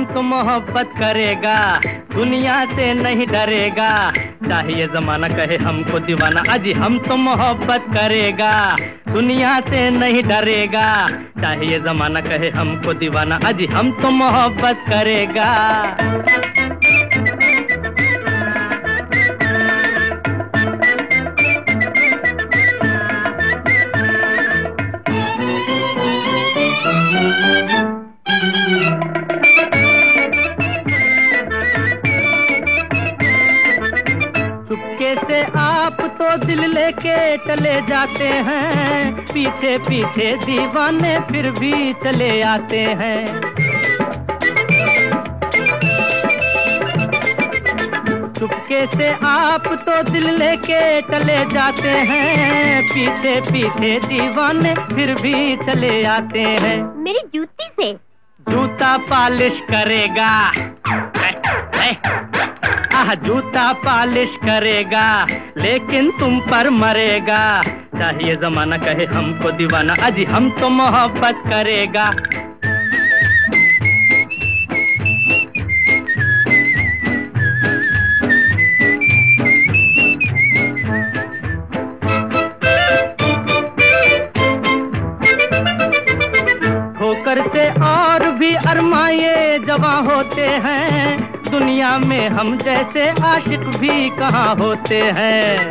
तो मोहब्बत करेगा, दुनिया से नहीं डरेगा। चाहिए जमाना कहे हमको दीवाना, अजी हम तो मोहब्बत करेगा, दुनिया से नहीं डरेगा। चाहिए जमाना कहे हमको दीवाना, अजी हम तो मोहब्बत करेगा। चुपके से आप तो दिल लेके चले जाते हैं, पीछे पीछे दीवाने फिर भी चले आते हैं। चुपके से आप तो दिल लेके चले जाते हैं, पीछे पीछे दीवाने फिर भी चले आते हैं। मेरी जूती से जूता पॉलिश करेगा, जूता पॉलिश करेगा, लेकिन तुम पर मरेगा। चाहिए जमाना कहे हमको दीवाना, अजी हम तो मोहब्बत करेगा। ठोकर से और भी अरमाए जवां होते हैं, दुनिया में हम जैसे आशिक भी कहाँ होते हैं।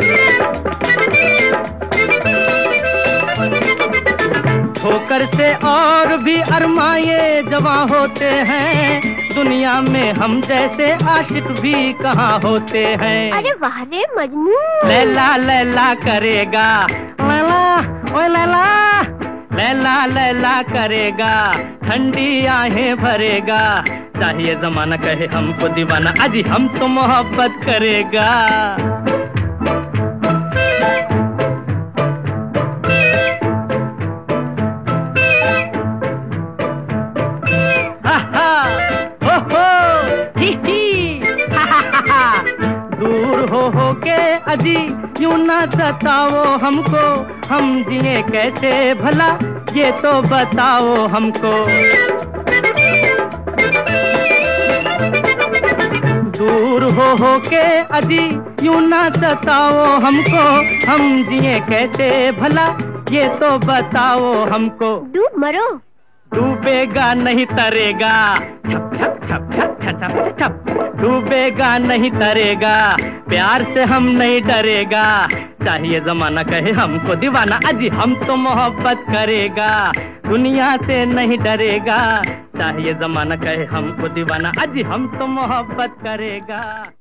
ठोकर से और भी अरमाए जवां होते हैं, दुनिया में हम जैसे आशिक भी कहाँ होते हैं। अरे वाह रे मजनू, लैला लैला करेगा, लैला ओए लैला, लैला लैला करेगा, ठंडी आहें भरेगा। चाहिए जमाना कहे हमको दीवाना, अजी हम तो मोहब्बत करेगा। दूर हो के अजी यूं ना सताओ हमको, हम जिए कैसे भला ये तो बताओ हमको। दूर हो के अजी यूं ना सताओ हमको, हम जिए कैसे भला ये तो बताओ हमको। डूब मरो, डूबेगा नहीं तरेगा, छप छप छप छप छप छप छप, डूबेगा नहीं तरेगा, प्यार से हम नहीं डरेगा। चाहिए जमाना कहे हमको दीवाना, अजी हम तो मोहब्बत करेगा, दुनिया से नहीं डरेगा। चाहिए जमाना कहे हमको दीवाना, अजी हम तो मोहब्बत करेगा।